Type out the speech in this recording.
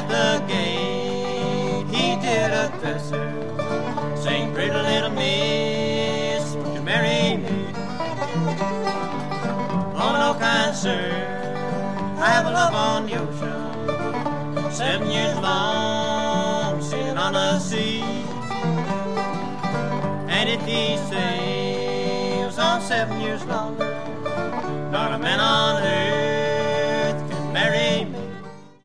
at the gate he did address her, saying, pretty little miss, won't you marry me? Oh no, kind sir, I have a love on the ocean, 7 years long, sailing on the sea. And if he sails on 7 years longer, not a man on earth